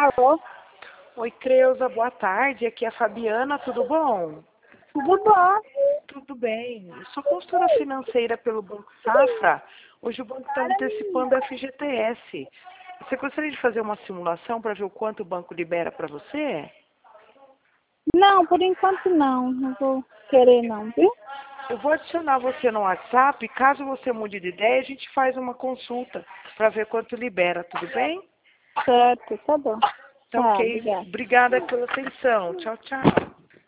Alô? Oi, Creuza, boa tarde. Aqui é a Fabiana, tudo bom? Tudo bom? Tudo bem. Eu sou consultora financeira pelo Banco Safra. Hoje o banco está antecipando a FGTS. Você gostaria de fazer uma simulação para ver o quanto o banco libera para você? Não, por enquanto não. Não vou querer não, viu? Eu vou adicionar você no WhatsApp. Caso você mude de ideia, a gente faz uma consulta para ver quanto libera, tudo bem? Certo, tá bom. Então, Tá, ok. obrigada. Obrigada pela atenção. Tchau, tchau.